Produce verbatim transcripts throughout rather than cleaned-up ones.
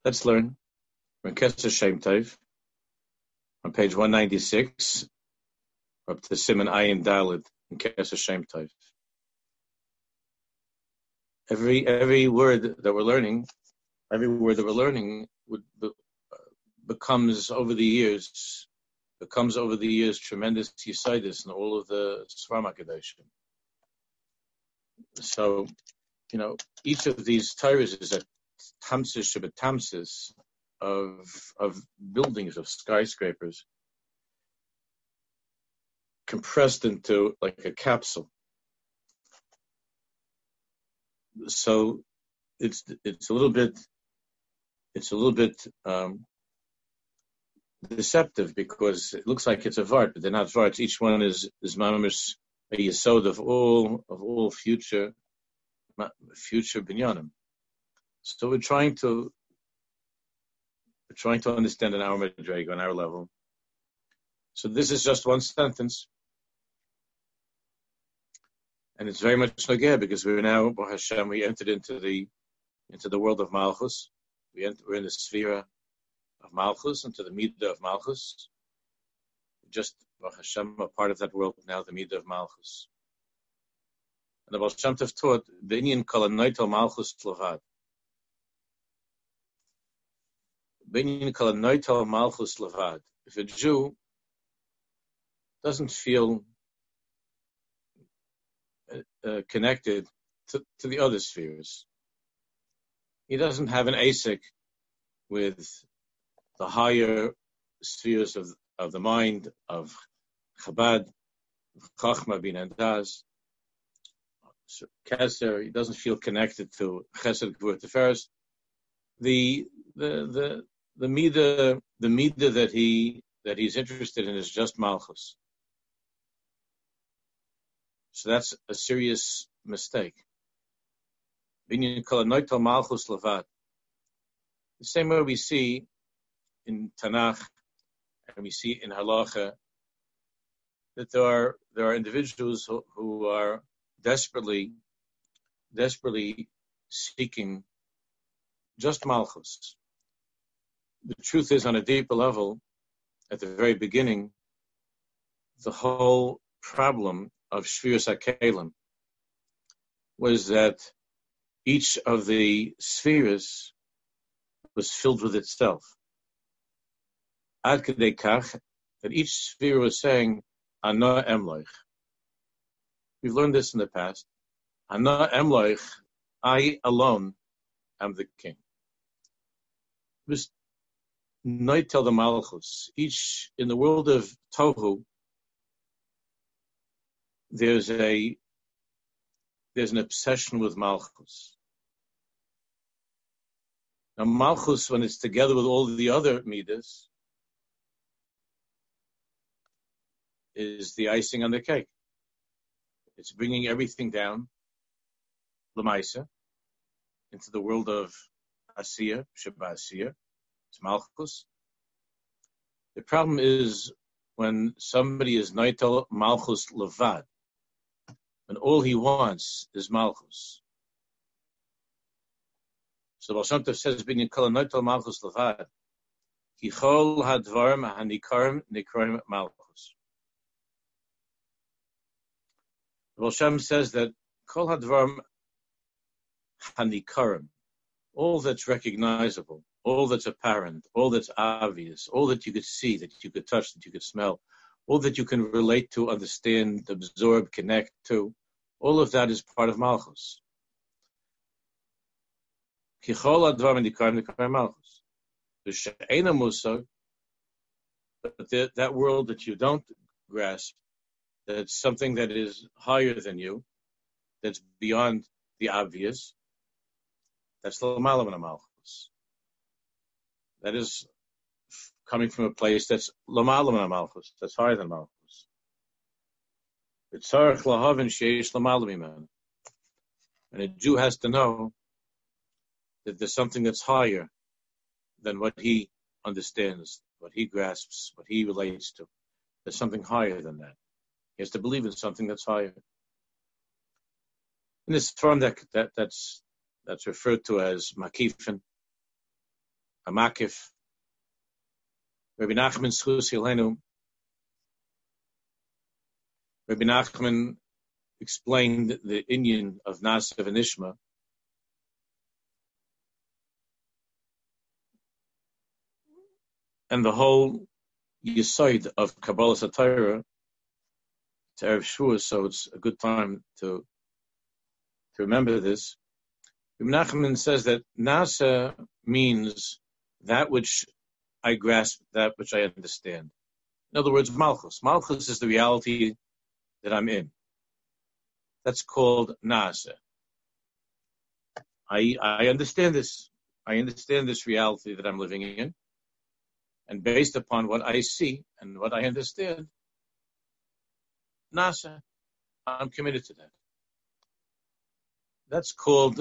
Let's learn from Kesser Shem Tov on page one ninety-six up to Siman Ayin Daled in Kesser Shem Tov. Every every word that we're learning, every word that we're learning would be, uh, becomes over the years becomes over the years tremendous yisaidis in all of the Sfarim HaKadoshim. So, you know, each of these Torahs is a tamsis shabatamsis of of buildings, of skyscrapers, compressed into like a capsule. So it's it's a little bit it's a little bit um, deceptive because it looks like it's a vart, but they're not varts. Each one is is mamish a yesod of all of all future future binyanim. So we're trying to we're trying to understand an our madrega on our level. So this is just one sentence, and it's very much nogeh because we're now, Baruch Hashem, we entered into the into the world of Malchus. We enter, we're in the sphere of Malchus, into the Midah of Malchus. Just Baruch Hashem, a part of that world now, the Midah of Malchus. And the Baal Shem Tov taught the Inyan Kol Noitel Malchus Levad. Binyan Kol Noitel Malchus Levad. If a Jew doesn't feel uh, connected to, to the other spheres, he doesn't have an asik with the higher spheres of of the mind of Chabad, Chachma, Bin and Daz, Keser. He doesn't feel connected to Chesed, Gvur, Tiferes. The the the the midah the midah that he that he's interested in is just Malchus. So that's a serious mistake. Binyan Kol Noitel Malchus Levad. The same way we see in Tanakh and we see in Halacha that there are there are individuals who, who are desperately desperately seeking just Malchus. The truth is, on a deeper level, at the very beginning, the whole problem of Shvius HaKelim was that each of the spheres was filled with itself. Ad kedei kach, that each sphere was saying, Ana emloich. We've learned this in the past. Ana emloich, I alone am the king. It was noitel the malchus. Each, in the world of Tohu, there's a there's an obsession with malchus. Now, Malchus, when it's together with all the other midas, is the icing on the cake. It's bringing everything down, Lamaisa, into the world of Asiya, Sheba Asiya. It's Malchus. The problem is when somebody is Noitel Malchus Levad, when all he wants is Malchus. So Baal Shem Tov says, "Binyan Kol Noitel Malchus Levad, Ki Chol Hadvarim Hanikarim Nikroim Malchus." Baal Shem says that Kol Hadvarim Hanikarim, all that's recognizable, all that's apparent, all that's obvious, all that you could see, that you could touch, that you could smell, all that you can relate to, understand, absorb, connect to, all of that is part of Malchus. Kichol advarim nikarim nikarim Malchus. The she'ena musar, but the, that world that you don't grasp, that's something that is higher than you, that's beyond the obvious, that's l'malam min Malchus. That is coming from a place that's l'malam min Malchus, that's higher than Malchus. It's tzarich lahavin sheish l'malam miman. And a Jew has to know that there's something that's higher than what he understands, what he grasps, what he relates to. There's something higher than that. He has to believe in something that's higher. In this term that, that that's that's referred to as makifin, a makif. Rabbi Nachman Schus Yelenu, Rabbi Nachman explained the inyan of Nasa v'Nishma. And the whole Yisoid of Kabbalah Satira to Erev Shavuos, so it's a good time to to remember this. Rabbi Nachman says that Nasa means that which I grasp, that which I understand. In other words, Malchus. Malchus is the reality that I'm in. That's called Nasa. I I understand this. I understand this reality that I'm living in. And based upon what I see and what I understand, Nasa, I'm committed to that. That's called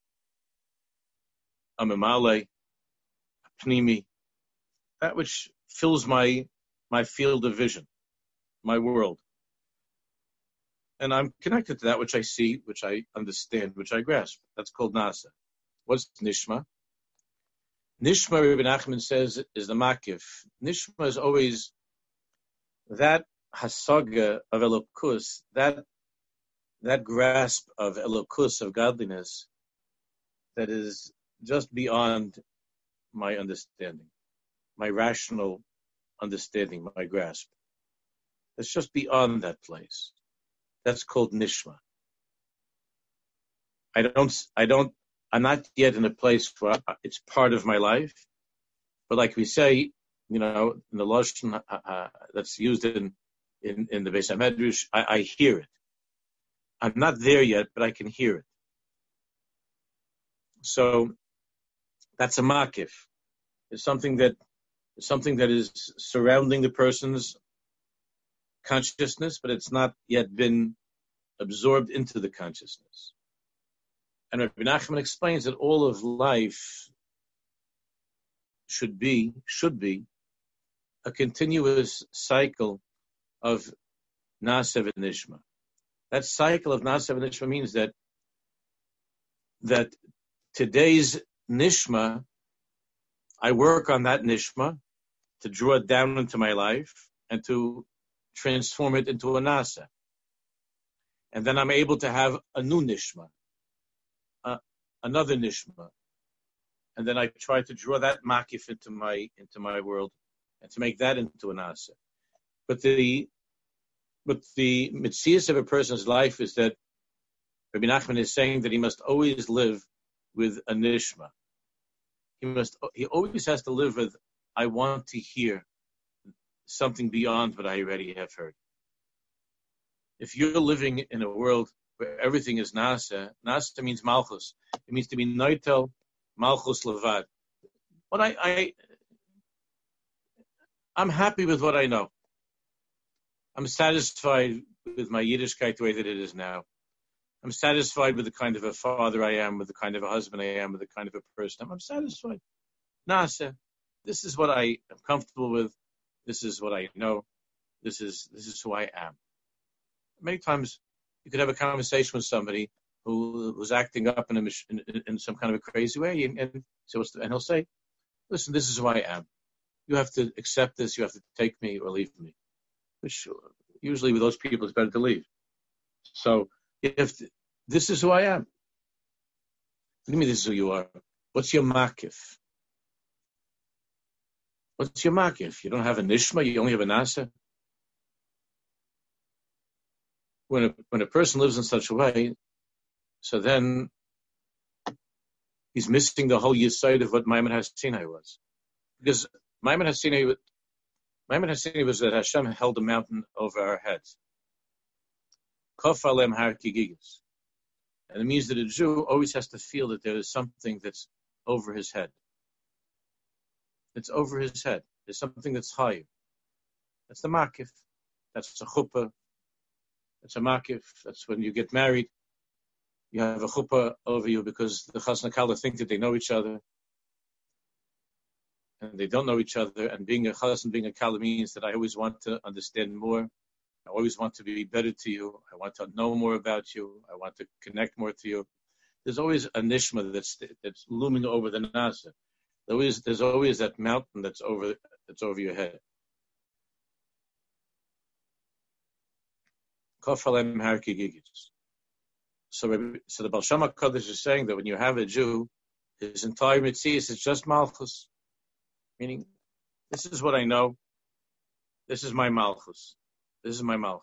a memale, a pnimi, that which fills my my field of vision, my world. And I'm connected to that which I see, which I understand, which I grasp. That's called Nasa. What's Nishma? Nishma, Rabbi Nachman says, is the makif. Nishma is always that hasaga of Elokus, that that grasp of Elokus, of godliness, that is just beyond my understanding, my rational understanding, my grasp. It's just beyond that place. That's called Nishma. I don't, I don't, I'm not yet in a place where it's part of my life, but like we say, you know, in the Lashon uh, uh, that's used in, in, in the Beis HaMedrash, I, I hear it. I'm not there yet, but I can hear it. So that's a makif. It's something that, it's something that is surrounding the person's consciousness, but it's not yet been absorbed into the consciousness. And Rabbi Nachman explains that all of life should be, should be a continuous cycle of Nasa v'Nishma. That cycle of Nasa v'Nishma means that, that today's Nishma, I work on that Nishma to draw it down into my life and to transform it into a Nasa. And then I'm able to have a new Nishma. Uh, another nishma, and then I try to draw that makif into my into my world, and to make that into an asa. But the but the mitzias of a person's life is that Rabbi Nachman is saying that he must always live with a nishma. He must he always has to live with, I want to hear something beyond what I already have heard. If you're living in a world where everything is Nasa, Nasa means Malchus. It means to be Noitel Malchus Levad. What I, I, I'm happy with what I know. I'm satisfied with my Yiddishkeit the way that it is now. I'm satisfied with the kind of a father I am, with the kind of a husband I am, with the kind of a person I'm. I'm satisfied. Nasa, this is what I am comfortable with. This is what I know. This is this is who I am. Many times, you could have a conversation with somebody who was acting up in, a, in, in some kind of a crazy way, and, and, so the, and he'll say, listen, this is who I am. You have to accept this, you have to take me or leave me. Which usually with those people, it's better to leave. So, if this is who I am, what do you mean this is who you are? What's your makif? What's your makif? You don't have a nishma, you only have a nasa? When a, when a person lives in such a way, so then he's missing the whole yesod of what Maimon HaSinai was. Because Maimon HaSinai, Maimon HaSinai was that Hashem held a mountain over our heads. Kof alem har kigigis. And it means that a Jew always has to feel that there is something that's over his head. It's over his head. There's something that's higher. That's the makif. That's a chuppah. That's a makif. That's when you get married. You have a chuppah over you because the chas nakala think that they know each other. And they don't know each other. And being a chas and being a kala means that I always want to understand more. I always want to be better to you. I want to know more about you. I want to connect more to you. There's always a nishma that's that's looming over the nasa. There is, there's always that mountain that's over that's over your head. Kofalem Harki Gigis. So, so the Baal Shem HaKadosh is saying that when you have a Jew, his entire Metzius is just Malchus. Meaning, this is what I know. This is my Malchus. This is my Malchus.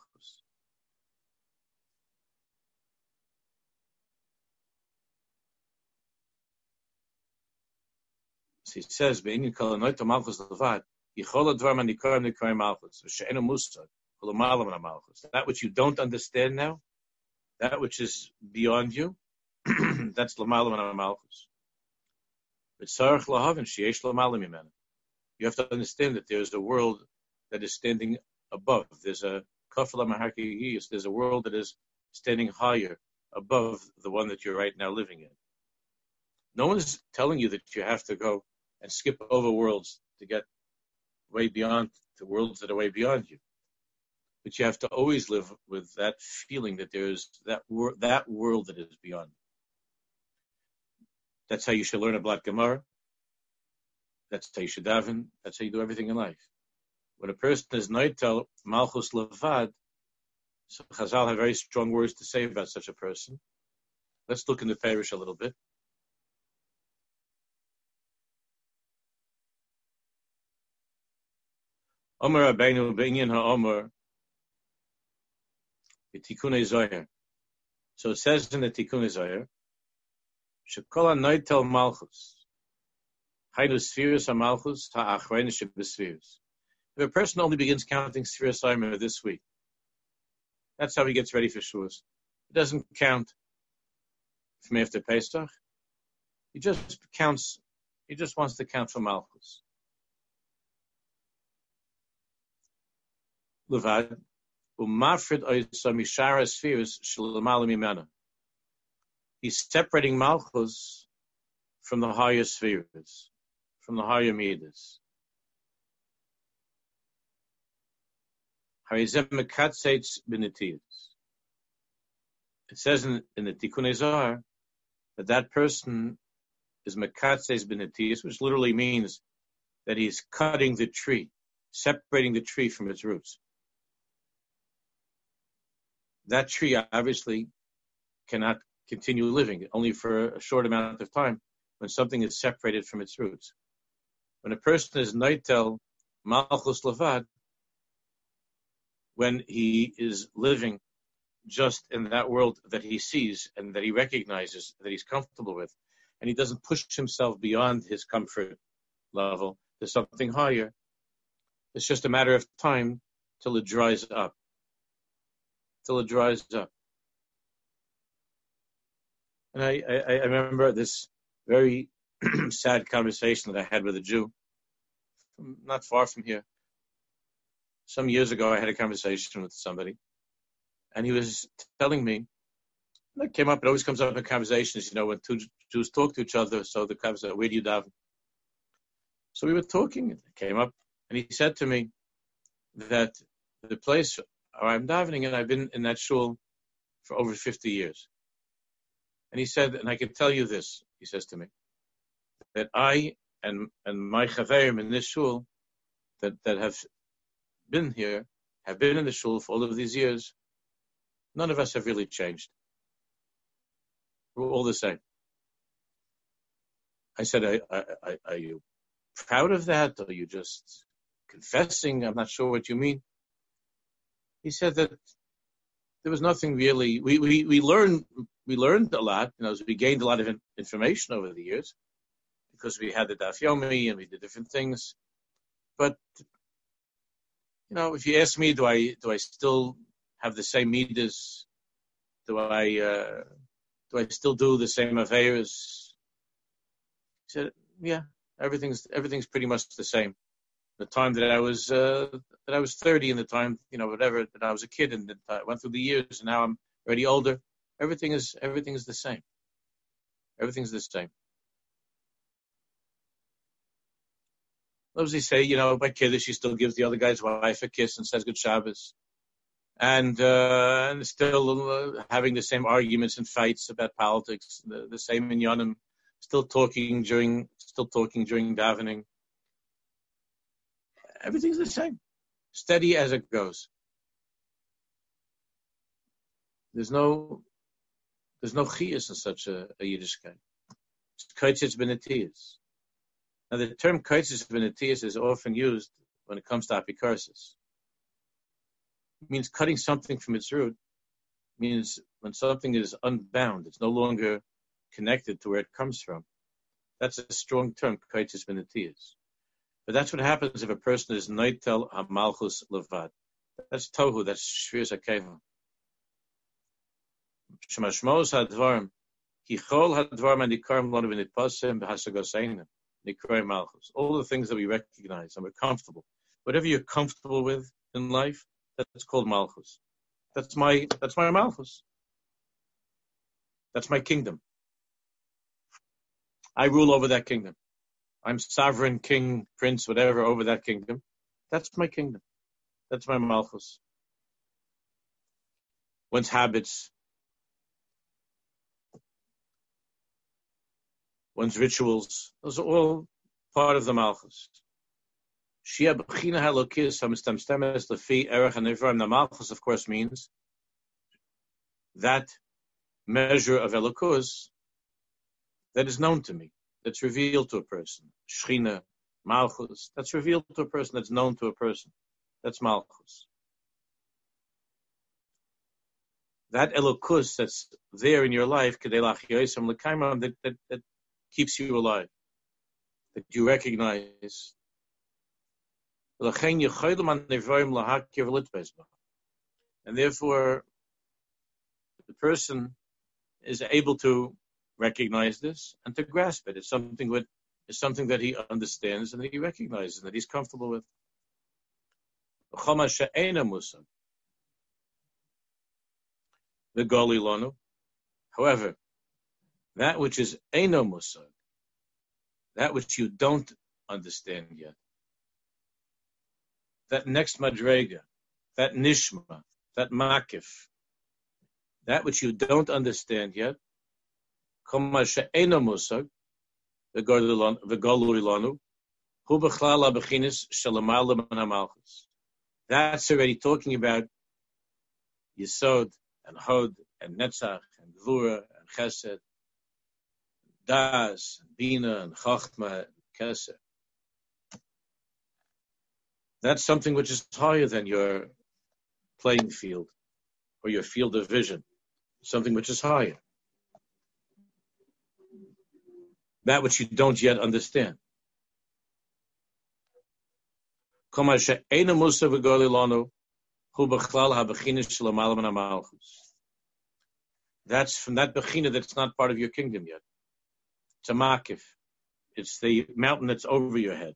So he says, "Be'inyan kol anoyto Malchus levad, yichol advar man nikarim nikarim Malchus, v'she'enu musad, v'lo malam na Malchus." That which you don't understand now, that which is beyond you, that's l'malam na Malchus. V'tzarich lahavin sheyesh l'malam mimenu. You have to understand that there's a world that is standing above. There's a kafla maharkiyis. There's a world that is standing higher above the one that you're right now living in. No one is telling you that you have to go and skip over worlds to get way beyond the worlds that are way beyond you. But you have to always live with that feeling that there is that wor- that world that is beyond. That's how you should learn a Blat Gemara. That's how you should daven. That's how you do everything in life. When a person is noitel malchus levad, so Chazal have very strong words to say about such a person. Let's look in the parish a little bit. Omer Rabbeinu b'inyan ha'omer b'tikunei zohar. So it says in the Tikunei Zohar, shekol noitel malchus. If a person only begins counting Sfiras Omer this week, that's how he gets ready for Shavuos. He doesn't count from after Pesach. He just counts. He just wants to count for Malchus. Levad umafrid oisam mishara Sfiras shlemal mimena. He's separating Malchus from the higher spheres, from the higher midas. It says in, in the Tikunei Zohar that that person is mekatzeis b'netiyos, which literally means that he's cutting the tree, separating the tree from its roots. That tree obviously cannot continue living, only for a short amount of time, when something is separated from its roots. When a person is noitel malchus levad, when he is living just in that world that he sees and that he recognizes, that he's comfortable with, and he doesn't push himself beyond his comfort level to something higher, it's just a matter of time till it dries up. Till it dries up. And I, I, I remember this very sad conversation that I had with a Jew, from not far from here. Some years ago, I had a conversation with somebody, and he was telling me, that came up, it always comes up in conversations, you know, when two Jews talk to each other, so the conversation, where do you daven? So we were talking, it came up, and he said to me that the place where I'm davening, and I've been in that shul for over fifty years. And he said, and I can tell you this, he says to me, that I and and my chaverim in this shul that, that have been here, have been in the shul for all of these years, none of us have really changed. We're all the same. I said, I, I, I, are you proud of that? Or are you just confessing? I'm not sure what you mean. He said that there was nothing really, we, we, we learned we learned a lot, you know, we gained a lot of in, information over the years, because we had the Daf Yomi and we did different things. But, you know, if you ask me, do I do I still have the same midas? Do I uh, do I still do the same affairs? He said, yeah, everything's everything's pretty much the same. The time that I was uh, that I was thirty, and the time, you know, whatever, that I was a kid, and that I went through the years, and now I'm already older. Everything is everything is the same. Everything's the same. What does he say? You know, by Kiddush, he still gives the other guy's wife a kiss and says good Shabbos, and uh, and still uh, having the same arguments and fights about politics, the, the same minyanim, still talking during, still talking during davening. Everything's the same, steady as it goes. There's no, there's no chiyus in such a, a Yiddishkeit. It's kaitzis benetiyas. Now the term kaitzis benetiyas is often used when it comes to apikarsis. It means cutting something from its root. It means when something is unbound, it's no longer connected to where it comes from. That's a strong term, kaitzis benetiyas. But that's what happens if a person is noitel hamalchus levad. That's tohu, that's shvius hakeva. Shemashmos hadvarim, kichol hadvarim anikarim lanu v'nitpasim b'hasagoseinu, nikrei malchus. All the things that we recognize and we're comfortable. Whatever you're comfortable with in life, that's called malchus. That's my, that's my malchus. That's my kingdom. I rule over that kingdom. I'm sovereign, king, prince, whatever, over that kingdom. That's my kingdom. That's my malchus. One's habits, one's rituals, those are all part of the malchus. Shia b'china halokis hamistamstemes lefi erech hanivraim. The malchus, of course, means that measure of elokus that is known to me, that's revealed to a person. Shechina, malchus, that's revealed to a person, that's known to a person. That's malchus. That elokus that's there in your life, that, that, that keeps you alive, that you recognize. And therefore, the person is able to recognize this and to grasp it. It's something with, it's something that he understands and that he recognizes and that he's comfortable with. However, that which is eino musag, that which you don't understand yet, that next madrega, that nishma, that makif, that which you don't understand yet, that's already talking about Yesod and Hod and Netzach and Gvura and Chesed, Das and Bina and Chachma and Kesed. That's something which is higher than your playing field or your field of vision. Something which is higher. That which you don't yet understand. That's from that bechina that's not part of your kingdom yet. It's a makif. It's the mountain that's over your head.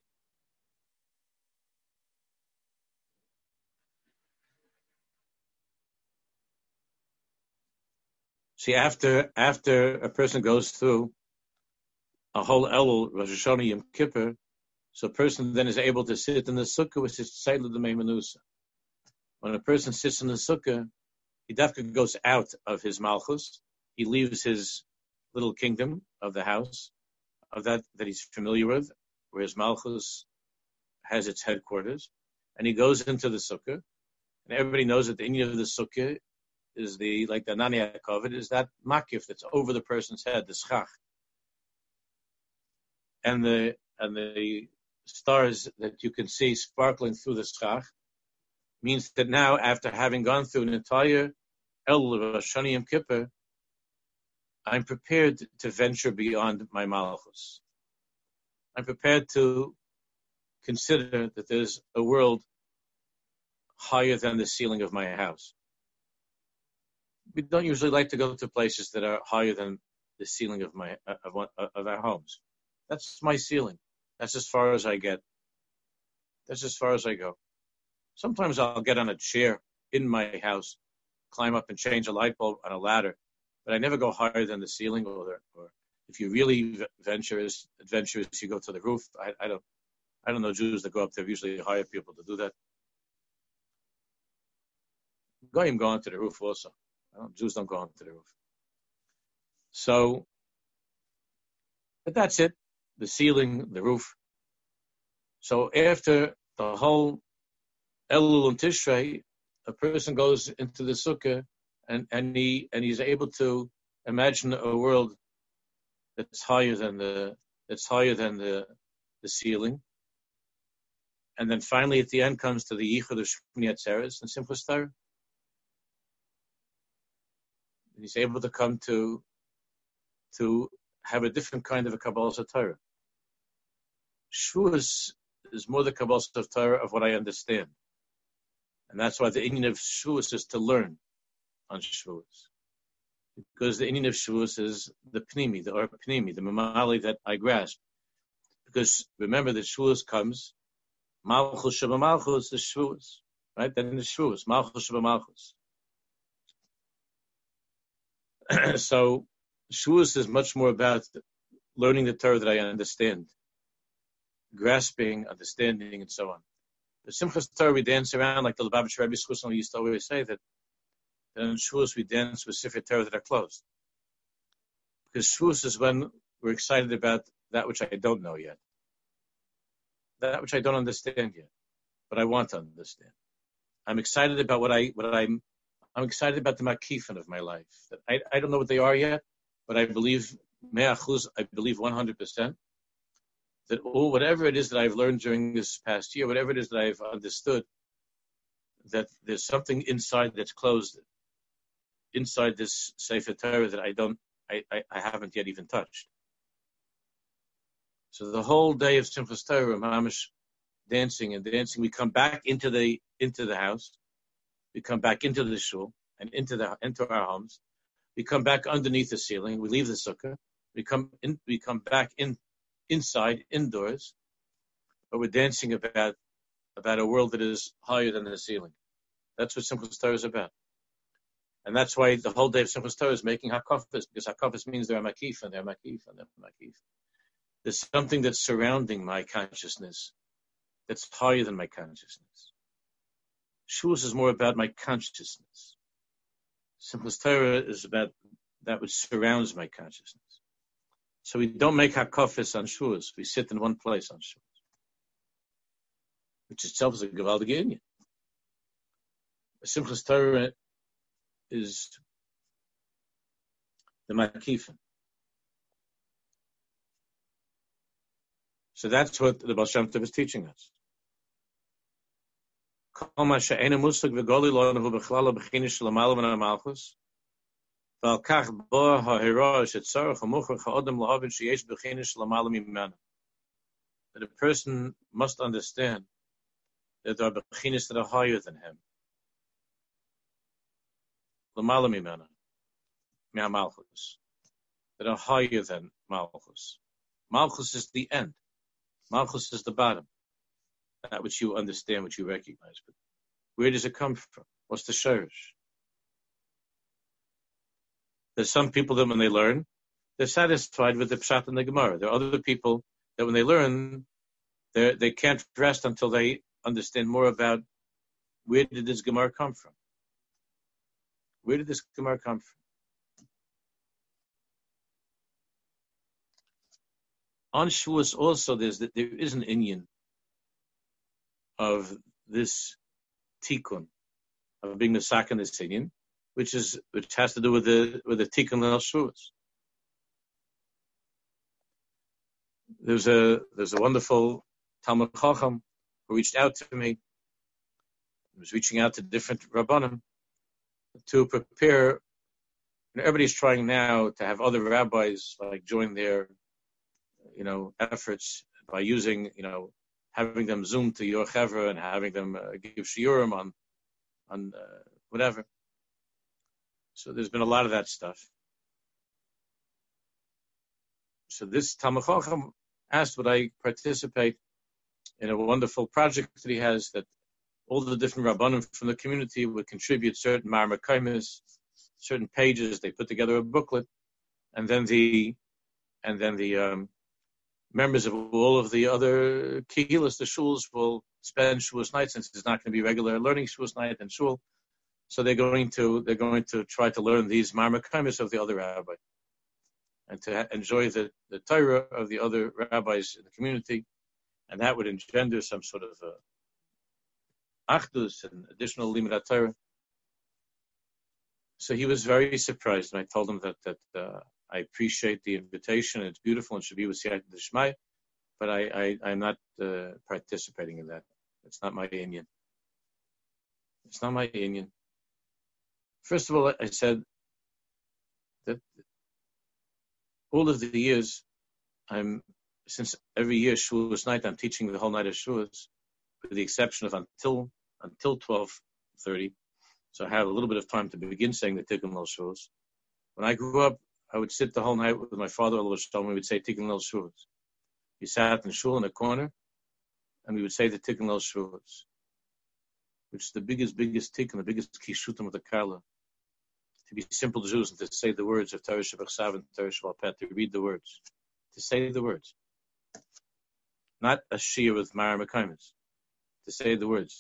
See, after after a person goes through a whole Elul, Rosh Hashanah, Yom Kippur, so a person then is able to sit in the sukkah, which is Tzeilah D'mei Menusa. When a person sits in the sukkah, he definitely goes out of his malchus. He leaves his little kingdom of the house, of that that he's familiar with, where his malchus has its headquarters, and he goes into the sukkah. And everybody knows that the inyan of the sukkah is the, like the Nani HaKavod, is that makif that's over the person's head, the schach. And the and the stars that you can see sparkling through the schach means that now, after having gone through an entire Elul of Rosh Hashanah Yom Kippur, I'm prepared to venture beyond my malchus. I'm prepared to consider that there's a world higher than the ceiling of my house. We don't usually like to go to places that are higher than the ceiling of my of, of our homes. That's my ceiling. That's as far as I get. That's as far as I go. Sometimes I'll get on a chair in my house, climb up and change a light bulb on a ladder, but I never go higher than the ceiling. Or, or if you really adventurous, adventurous, you go to the roof. I, I don't, I don't know Jews that go up there. Usually hire people to do that. Goyim go onto the roof also. I don't, Jews don't go onto the roof. So But that's it. The ceiling, the roof. So after the whole Elul and Tishrei, a person goes into the sukkah and, and he and he's able to imagine a world that's higher than the that's higher than the the ceiling. And then finally at the end comes to the Yichud of Shmini Atzeres and Simchas Torah. And he's able to come to to have a different kind of a Kabbalah Torah. Shavuos is more the Kabbalah Torah of what I understand. And that's why the inyan of Shavuos is to learn on Shavuos. Because the inyan of Shavuos is the Pnimi, the or Pnimi, the Mamali that I grasp. Because remember that Shavuos comes, Malchus Sheba Malchus is Shavuos, right? Then the Shavuos, Malchus Sheba Malchus. So Shavuos is much more about learning the Torah that I understand, grasping, understanding, and so on. The Simchas Torah we dance around like the Lubavitcher Rebbe Schussel used to always say that, that in Shavuos we dance with Sefer Torah that are closed. Because Shavuos is when we're excited about that which I don't know yet, that which I don't understand yet, but I want to understand. I'm excited about what I what I'm. I'm excited about the makifin of my life. That I I don't know what they are yet, but I believe me'achuz. I believe one hundred percent that all whatever it is that I've learned during this past year, whatever it is that I've understood, that there's something inside that's closed, inside this Sefer Torah that I don't, I, I, I haven't yet even touched. So the whole day of Simchas Torah, mamish, dancing and dancing, we come back into the into the house, we come back into the shul and into the into our homes, we come back underneath the ceiling, we leave the sukkah, we come in, we come back in. Inside, indoors, but we're dancing about about a world that is higher than the ceiling. That's what Simchas Torah is about, and that's why the whole day of Simchas Torah is making hakafas, because hakafas means they're makif and they're makif and they're makif. There's something that's surrounding my consciousness that's higher than my consciousness. Shavuos is more about my consciousness. Simchas Torah is about that which surrounds my consciousness. So we don't make hakafis on Shavuos. We sit in one place on Shavuos, which itself is a gewaldige inyan. Simchas Torah is the makifin. So that's what the Baal Shem Tov is teaching us. That a person must understand that there are bechinos that are higher than him. L'mala mimena, mea malchus, that are higher than malchus. Malchus is the end. Malchus is the bottom. That which you understand, which you recognize. But where does it come from? What's the shorish? There's some people that when they learn, they're satisfied with the pshat and the Gemara. There are other people that when they learn, they they can't rest until they understand more about where did this Gemara come from? Where did this Gemara come from? On Shavuos also, there's there is an inyan of this tikkun, of being mesak in this inyan, which is which has to do with the with the tikkun al Shavuos. There's a there's a wonderful Talmud Chacham who reached out to me. He was reaching out to different rabbanim to prepare. And everybody's trying now to have other rabbis like join their, you know, efforts by using, you know, having them zoom to your chevra and having them uh, give shiurim on on uh, whatever. So there's been a lot of that stuff. So this Talmud Chacham asked would I participate in a wonderful project that he has, that all the different rabbanim from the community would contribute certain marmakaimis, certain pages. They put together a booklet, and then the and then the um, members of all of the other kihilas, the shuls, will spend Shavuos night, since it's not going to be regular learning Shavuos night and shul. So they're going to they're going to try to learn these marmakaimis of the other rabbi. and to ha- enjoy the, the Torah of the other rabbis in the community, and that would engender some sort of uh, achdus and additional limud Torah. So he was very surprised, and I told him that that uh, I appreciate the invitation, and it's beautiful and should be with Siyat D'Shmai, but I, I, I'm not uh, participating in that. It's not my inyan. It's not my inyan. First of all, I said that all of the years, I'm since every year Shavuos night, I'm teaching the whole night of Shavuos, with the exception of until until twelve thirty. So I have a little bit of time to begin saying the Tikkun Leil Shavuos. When I grew up, I would sit the whole night with my father, and we would say Tikkun Leil Shavuos. We sat in shul in a corner, and we would say the Tikkun Leil Shavuos, which is the biggest, biggest tikkun, the biggest kishutim of the Kala. To be simple Jews and to say the words of Torah Shebachsav and Torah Sheba'al to read the words, to say the words. Not a shir with Mara Mekaimis, to say the words.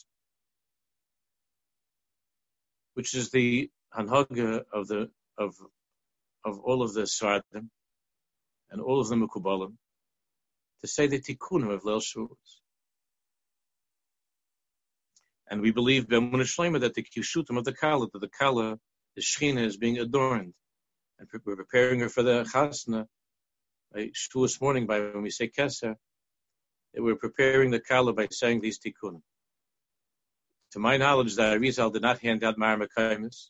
Which is the hanhaga of the of of all of the Sfardim and all of the Mekubalim, to say the tikkunim of Leil Shavuos. And we believe B'emunah Shleima that the kishutim of the Kala, that the Kala, the Shechina is being adorned, and we're preparing her for the Chasna. By Shavuos morning, by when we say Keser, that we're preparing the Kala by saying these tikkunim. To my knowledge, the Arizal did not hand out Mara Mekaimis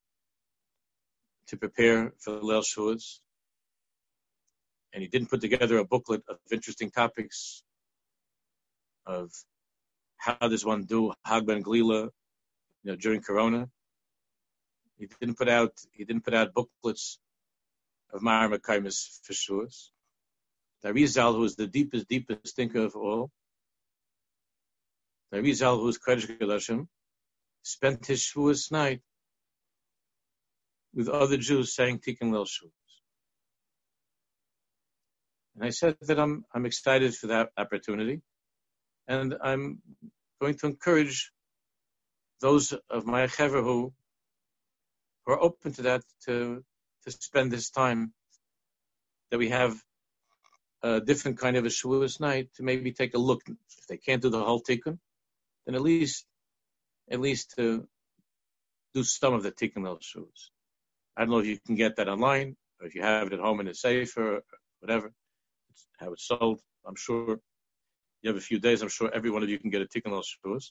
to prepare for the Leil Shavuos, and he didn't put together a booklet of interesting topics of how does one do Hag Ben Glila, you know, during Corona. He didn't put out he didn't put out booklets of Mara Mekaimis for Shavuos. The Arizal, who is the deepest, deepest thinker of all, the Arizal, who is Kodesh Kodashim, spent his Shavuos night with other Jews saying Tikkun Leil Shavuos. And I said that I'm I'm excited for that opportunity, and I'm going to encourage those of my Chaver who who are open to that to to spend this time that we have a different kind of a Shavuos night to maybe take a look. If they can't do the whole Tikkun, then at least at least to do some of the Tikkun Leil Shavuos. I don't know if you can get that online, or if you have it at home in a safer, or whatever, how it's sold. I'm sure you have a few days. I'm sure every one of you can get a Tikkun Leil Shavuos.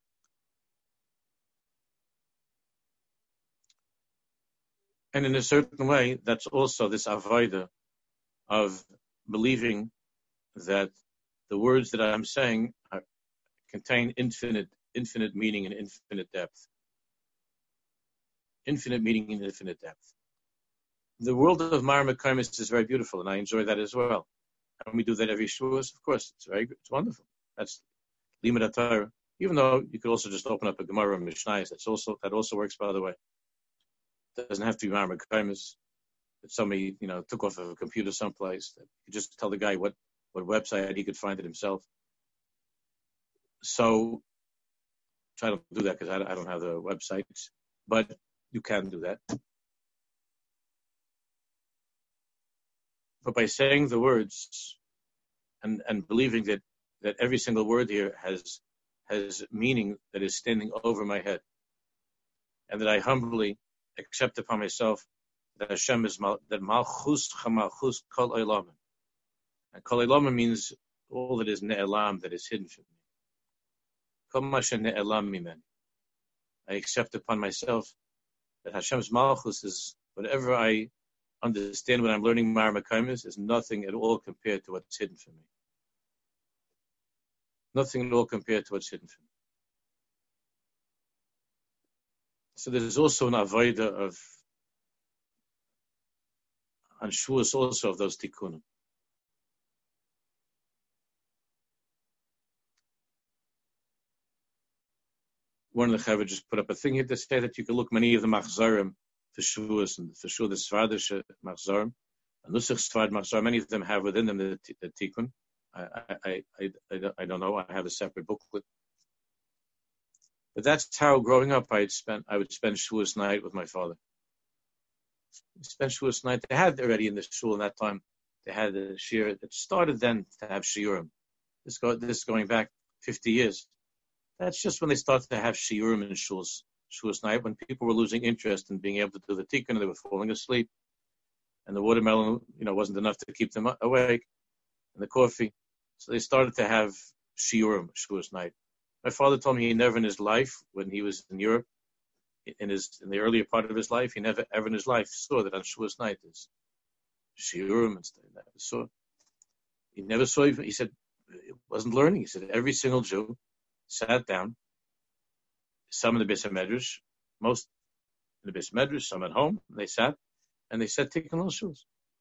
And in a certain way, that's also this avodah of believing that the words that I'm saying are, contain infinite, infinite meaning and infinite depth. Infinite meaning and infinite depth. The world of Mara Mekaimis is very beautiful, and I enjoy that as well. And we do that every Shavuos, of course. It's very, it's wonderful. That's Limud Torah. Even though you could also just open up a Gemara and Mishnayos. That's also that also works, by the way. It doesn't have to be Mara Mekaimis. If somebody, you know, took off of a computer someplace, you just tell the guy what, what website he could find it himself. So try to do that because I, I don't have the websites, but you can do that. But by saying the words and, and believing that, that every single word here has has meaning that is standing over my head, and that I humbly accept upon myself that Hashem is mal, that Malchus Chamalchus Kol Olam, and Kol Olam means all that is ne'elam, that is hidden from me. Kol Mashe ne'elam mimen. I accept upon myself that Hashem's Malchus is whatever I understand when I'm learning Mara Mekaimis is nothing at all compared to what's hidden from me. Nothing at all compared to what's hidden from me. So there's also an avodah of on Shavuos also of those tikkunim. One of the Chaver just put up a thing here to say that you can look many of the machzarim for Shavuos and for sure the Svardish machzarim, and Nusach Sfard machzarim, many of them have within them the, the tikkun. I, I, I, I, I don't know. I have a separate booklet. But that's how growing up I'd spend, I would spend Shavuos night with my father. spent Shavuos night. They had already in the shul in that time. They had a shiur that started then to have shiurim. This go this going back fifty years. That's just when they started to have shiurim in shuls. Shavuos night, when people were losing interest in being able to do the tikkun, and they were falling asleep, and the watermelon, you know, wasn't enough to keep them awake, and the coffee. So they started to have shiurim Shavuos night. My father told me he never in his life, when he was in Europe, in his in the earlier part of his life, he never ever in his life saw that on Shavuos night is shiurim and stuff. He never saw. He never saw. He said it wasn't learning. He said every single Jew sat down. Some in the Beis Medrash, most in the Beis Medrash, some at home. They sat and they said Tikkun Lo Shavuos.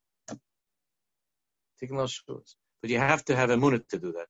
Tikkun Lo Shavuos. But you have to have emunah to do that.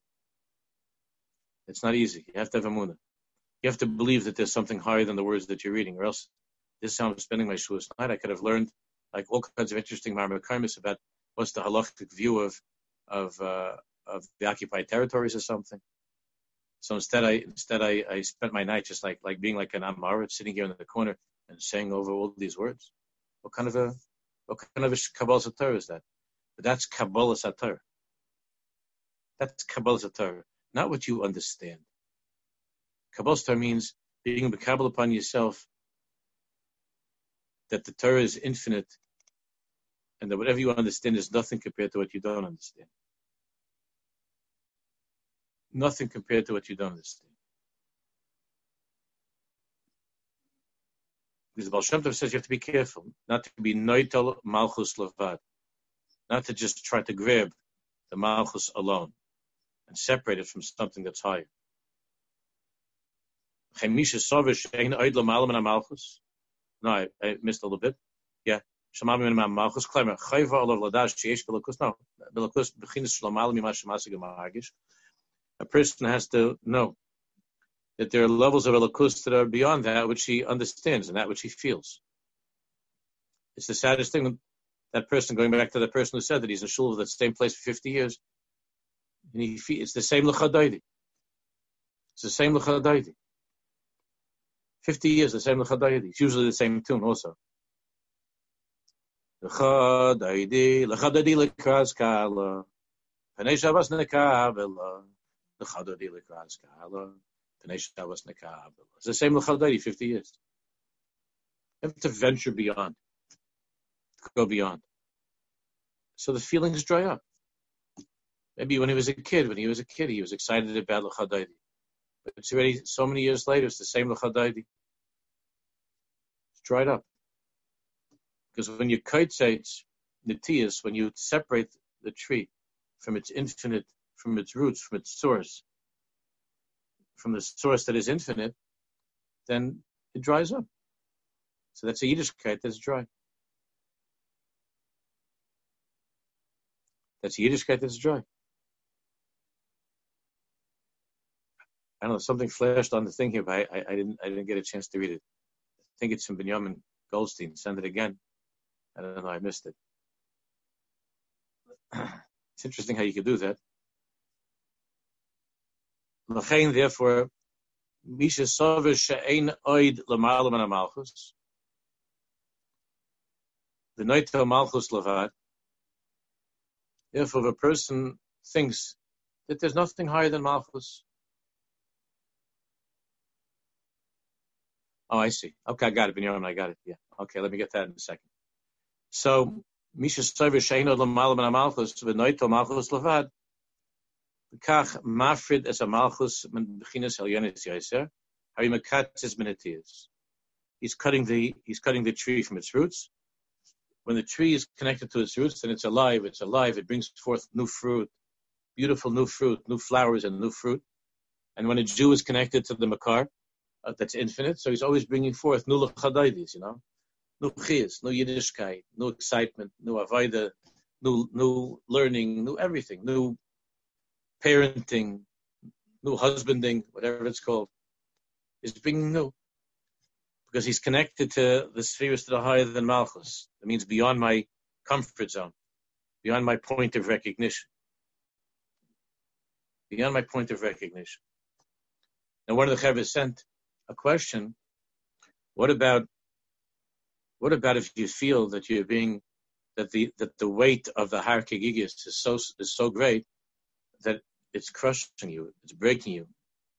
It's not easy. You have to have emunah. You have to believe that there's something higher than the words that you're reading, or else this is how I'm spending my Shavuos night. I could have learned like all kinds of interesting marmakaimis about what's the halachic view of of uh, of the occupied territories or something. So instead, I instead I, I spent my night just like like being like an Amar, sitting here in the corner and saying over all these words. What kind of a what kind of a Kabbalah Satar is that? But that's Kabbalah Satar. That's Kabbalah Satar, not what you understand. Kabbalah Satar means being Kabbalah upon yourself that the Torah is infinite and that whatever you understand is nothing compared to what you don't understand. Nothing compared to what you don't understand. Because the Baal Shem Tov says you have to be careful, not to be noitel malchus levad, not to just try to grab the malchus alone and separate it from something that's higher. No, I, I missed a little bit. Yeah. No. A person has to know that there are levels of Elokus that are beyond that which he understands and that which he feels. It's the saddest thing, that person, going back to the person who said that he's in shul of that same place for fifty years, and he it's the same l'chadaydi. It's the same l'chadaydi. fifty years, the same l'chadaydi. It's usually the same tune also. L'chadaydi, l'chadaydi l'kraz kala, panei shavas nekavela. It's the same l'chadaydi, fifty years. You have to venture beyond, go beyond. So the feelings dry up. Maybe when he was a kid, when he was a kid, he was excited about l'chadaydi. But it's already so many years later, it's the same l'chadaydi. It's dried up. Because when you kaitzeit netiyas, when you separate the tree from its infinite, from its roots, from its source, from the source that is infinite, then it dries up. So that's a Yiddishkeit that's dry. That's a Yiddishkeit that's dry. I don't know, something flashed on the thing here, but I, I, I didn't I didn't get a chance to read it. I think it's from Benjamin Goldstein. Send it again. I don't know, I missed it. It's interesting how you could do that. Therefore, Misha Sover She'ein Oid L'Ma'ala Min HaMalchus, the Noito Malchus Levad. Therefore, if a person thinks that there's nothing higher than Malchus. Oh, I see. Okay, I got it, Binyamin, I got it. Yeah. Okay, let me get that in a second. So, Misha Sover She'ein Oid L'Ma'ala Min HaMalchus, the Noito Malchus Levad. Kach mafrid es a malchus min bechinas elyonis yaser. Hari mekatzes minatias. He's cutting the he's cutting the tree from its roots. When the tree is connected to its roots, then it's alive. It's alive. It brings forth new fruit, beautiful new fruit, new flowers and new fruit. And when a Jew is connected to the makar, uh, that's infinite, so he's always bringing forth new l'chadaydis, you know, new chiyas, new Yiddishkeit, new excitement, new avodah, new new learning, new everything, new parenting, new husbanding, whatever it's called, is bringing new. Because he's connected to the spheres that are higher than Malchus. That means beyond my comfort zone, beyond my point of recognition. Beyond my point of recognition. Now, one of the Chavos sent a question, what about What about if you feel that you're being, that the that the weight of the Har Kegigis is so is so great that it's crushing you, it's breaking you,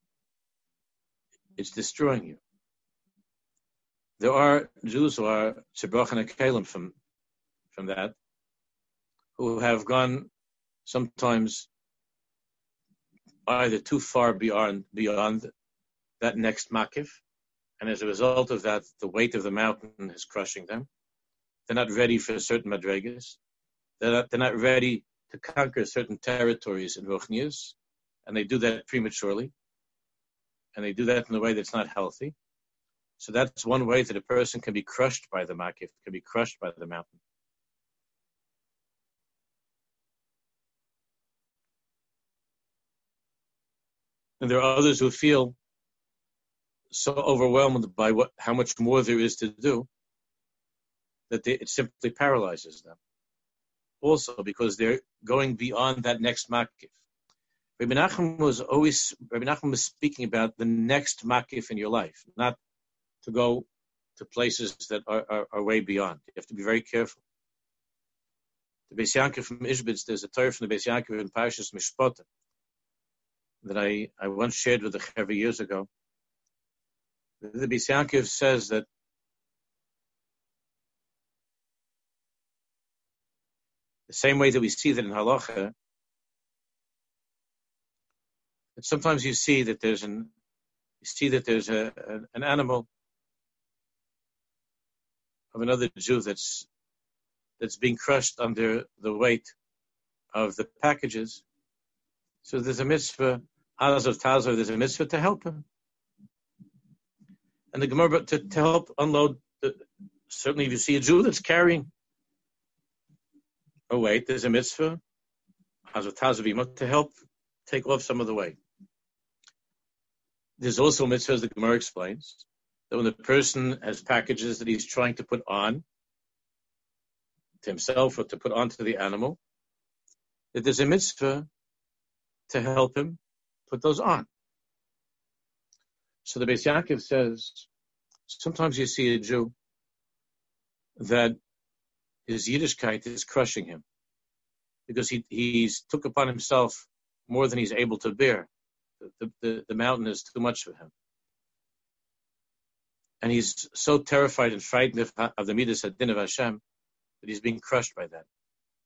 it's destroying you? There are Jews who are Tzibrochen and Kalim from from that, who have gone sometimes either too far beyond beyond that next makif, and as a result of that, the weight of the mountain is crushing them. They're not ready for certain madregas. They're not, they're not ready to conquer certain territories in Ruchnius, and they do that prematurely, and they do that in a way that's not healthy. So that's one way that a person can be crushed by the makif, can be crushed by the mountain. And there are others who feel so overwhelmed by what, how much more there is to do, that they, it simply paralyzes them. Also, because they're going beyond that next makif. Rabbi Nachman was always, Rabbi Nachman was speaking about the next makif in your life, not to go to places that are, are, are way beyond. You have to be very careful. The Beis Yaakov from Ishbitz, there's a Torah from the Beis Yaakov in Parshas Mishpot that I, I once shared with the Chaver years ago. The Beis Yaakov says that the same way that we see that in halacha, that sometimes you see that there's an, you see that there's a, a an animal of another Jew that's that's being crushed under the weight of the packages. So there's a mitzvah, Azav Tazav, there's a mitzvah to help him. And the Gemara, to, to help unload, the, certainly if you see a Jew that's carrying a weight, there's a mitzvah, Azav Tazav, to help take off some of the weight. There's also a mitzvah, as the Gemara explains, that when the person has packages that he's trying to put on to himself or to put onto the animal, that there's a mitzvah to help him put those on. So the Beis Yaakov says, sometimes you see a Jew that his Yiddishkeit is crushing him because he he's took upon himself more than he's able to bear. The, the, the mountain is too much for him. And he's so terrified and frightened of, of the Midas Hadin of Hashem that he's being crushed by that.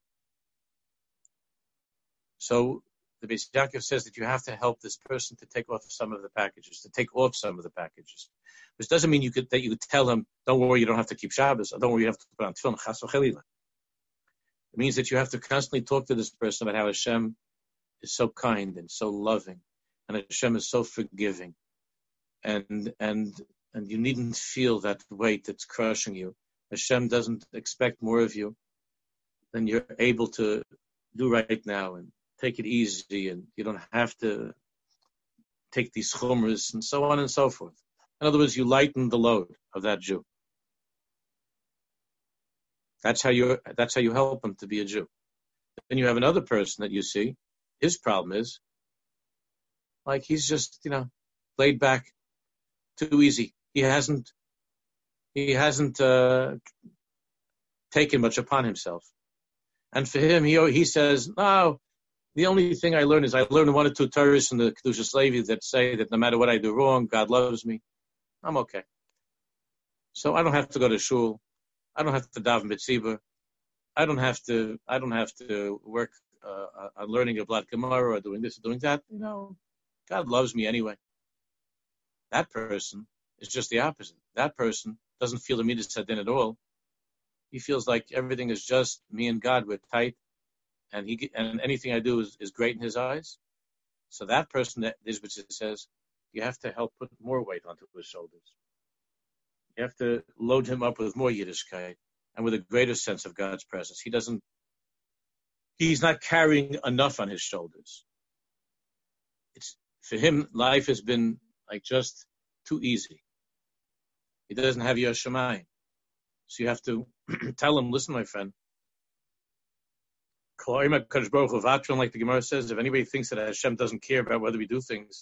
So the Beis Yaakov says that you have to help this person to take off some of the packages, to take off some of the packages. Which doesn't mean you could that you could tell him, don't worry, you don't have to keep Shabbos, or don't worry, you have to put on tefillin, chas v'chelila. It means that you have to constantly talk to this person about how Hashem is so kind and so loving, and Hashem is so forgiving, and and and you needn't feel that weight that's crushing you. Hashem doesn't expect more of you than you're able to do right now, and take it easy, and you don't have to take these chumras, and so on and so forth. In other words, you lighten the load of that Jew. That's how you that's how you help him to be a Jew. Then you have another person that you see, his problem is, like he's just, you know, laid back, too easy. He hasn't he hasn't uh, taken much upon himself. And for him, he he says, no, the only thing I learn is I learned one or two Torahs in the Kedushas Levi that say that no matter what I do wrong, God loves me. I'm okay. So I don't have to go to shul. I don't have to daven mitzvah. I don't have to. I don't have to work uh, on learning a Blat Gemara or doing this or doing that. You know, God loves me anyway. That person is just the opposite. That person doesn't feel the midas hadin at all. He feels like everything is just me and God. We're tight, and he and anything I do is, is great in his eyes. So that person, that Ishbitz says, you have to help put more weight onto his shoulders. You have to load him up with more Yiddishkeit and with a greater sense of God's presence. He doesn't, he's not carrying enough on his shoulders. It's, for him, life has been like just too easy. He doesn't have Yiras Shamayim. So you have to tell him, listen, my friend, like the Gemara says, if anybody thinks that Hashem doesn't care about whether we do things,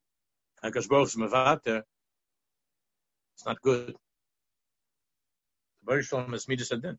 HaKadosh Baruch Hu is mevater, it's not good. The Baruch Shalom is Midas Adin.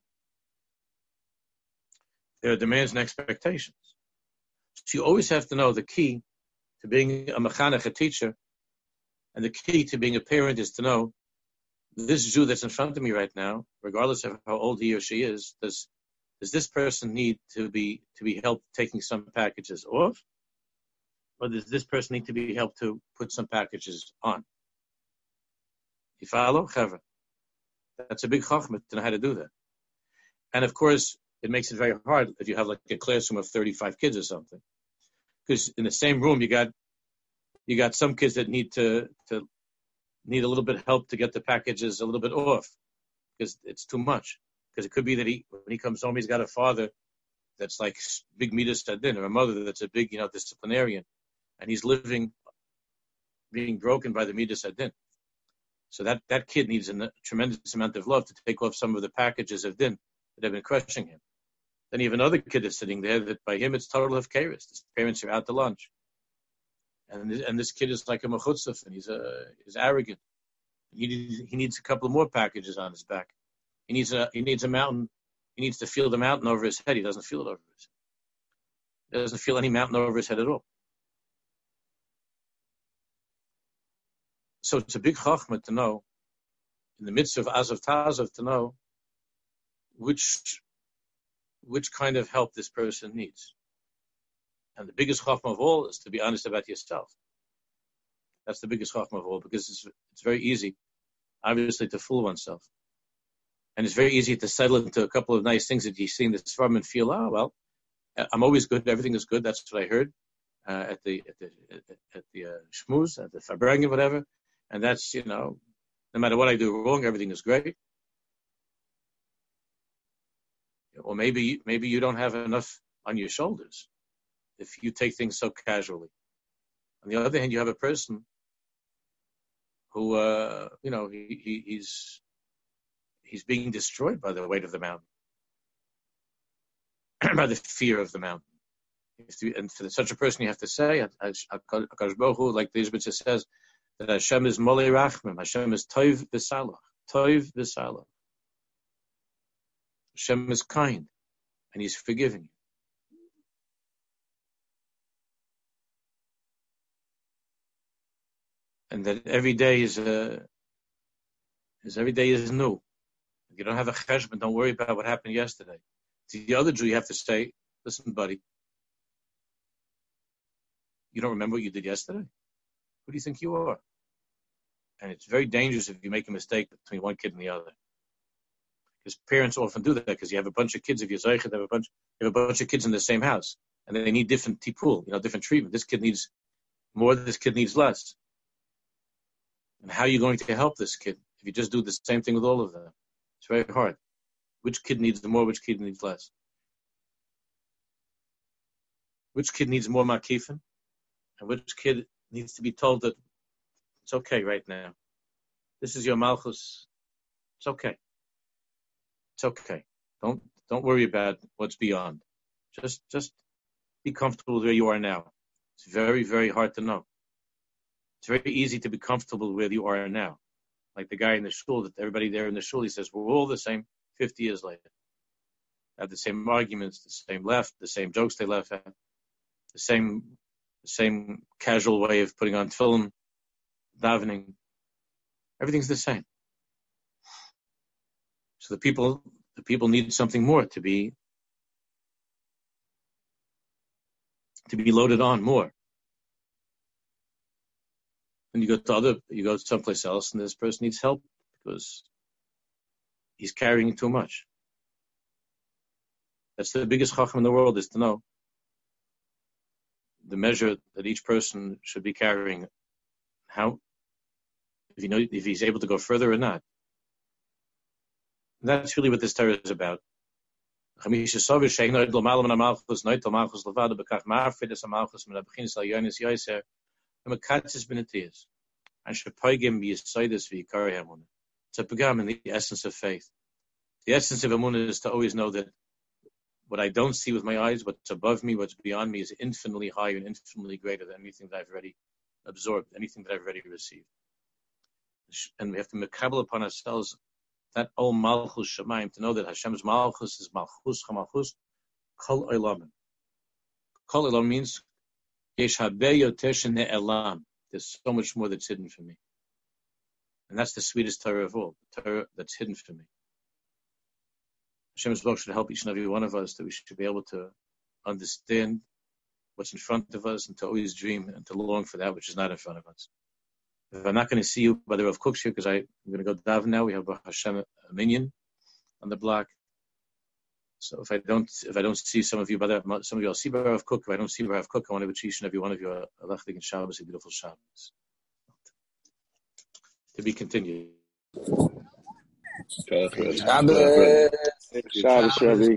There are demands and expectations. So you always have to know the key to being a mechanech, a teacher, and the key to being a parent is to know this Jew that's in front of me right now, regardless of how old he or she is, does does this person need to be to be helped taking some packages off, or does this person need to be helped to put some packages on? You follow, Chevra? That's a big chachma to know how to do that. And of course, it makes it very hard if you have like a classroom of thirty-five kids or something, because in the same room you got you got some kids that need to to need a little bit of help to get the packages a little bit off, because it's too much. Because it could be that he, when he comes home, he's got a father that's like big midas tadin, or a mother that's a big, you know, disciplinarian, and he's living, being broken by the midas tadin. So that, that kid needs a tremendous amount of love to take off some of the packages of din that have been crushing him. Then you have another kid that's sitting there that by him it's total of chaos. His parents are out to lunch, and and this kid is like a mechutzaf, and he's a he's arrogant. He needs, he needs a couple of more packages on his back. He needs a he needs a mountain. He needs to feel the mountain over his head. He doesn't feel it over his head. He doesn't feel any mountain over his head at all. So it's a big chachma to know, in the midst of Azav Tazav, to know which which kind of help this person needs. And the biggest chachma of all is to be honest about yourself. That's the biggest chachma of all, because it's it's very easy, obviously, to fool oneself. And it's very easy to settle into a couple of nice things that you see in this farm and feel, oh, well, I'm always good. Everything is good. That's what I heard uh, at the at the at the uh, shmuz, at the fabrang, whatever. And that's, you know, no matter what I do wrong, everything is great. Or maybe maybe you don't have enough on your shoulders if you take things so casually. On the other hand, you have a person who, uh, you know, he, he, he's he's being destroyed by the weight of the mountain, by the fear of the mountain. And for such a person, you have to say, Akash Baruch Hu, like the Ishbitzer says, that Hashem is Molei Rachmim, Hashem is Toiv V'Salach, Toiv V'Salach. Hashem is kind, and He's forgiving you. And that every day is uh, is every day is new. If you don't have a cheshbon, don't worry about what happened yesterday. To the other Jew, you have to say, listen, buddy, you don't remember what you did yesterday? Who do you think you are? And it's very dangerous if you make a mistake between one kid and the other. Because parents often do that, because you have a bunch of kids, if you're Zaychet, have a bunch, you have a bunch of kids in the same house, and they need different tipul, you know, different treatment. This kid needs more, this kid needs less. And how are you going to help this kid if you just do the same thing with all of them? It's very hard. Which kid needs more, which kid needs less? Which kid needs more makifin? And which kid needs to be told that it's okay right now. This is your malchus. It's okay. It's okay. Don't don't worry about what's beyond. Just just be comfortable where you are now. It's very, very hard to know. It's very easy to be comfortable where you are now. Like the guy in the shul, that everybody there in the shul, he says, we're all the same fifty years later. Have the same arguments, the same left, the same jokes they laugh at, the same the same casual way of putting on film, davening. Everything's the same. So the people the people need something more to be to be loaded on more. And you go to other you go to someplace else and this person needs help because he's carrying too much. That's the biggest chacham in the world, is to know the measure that each person should be carrying. How, if you know, if he's able to go further or not. And that's really what this Torah is about. It's a pagam in the essence of faith. The essence of emunah is to always know that what I don't see with my eyes, what's above me, what's beyond me, is infinitely higher and infinitely greater than anything that I've already absorbed, anything that I've already received. And we have to makabel upon ourselves that all Malchus Shemaim, to know that Hashem's Malchus is Malchus Chamalchus Kol Olamim. Kol Olam means Yesh Habe Yoter Shene'elam. There's so much more that's hidden from me. And that's the sweetest Torah of all, the Torah that's hidden from me. Hashem's Baruch should help each and every one of us that we should be able to understand what's in front of us and to always dream and to long for that which is not in front of us. If I'm not going to see you by the Rav Kook here, because I'm going to go daven now, we have Baruch Hashem a minyan on the block. So if I don't, if I don't see some of you, by the, some of you, I'll see Rav Kook. If I don't see Rav Kook, I want to wish each and every one of you a lechtig and Shabbos, a beautiful Shabbos. To be continued. Shabbos. Shabbos, Shabbos.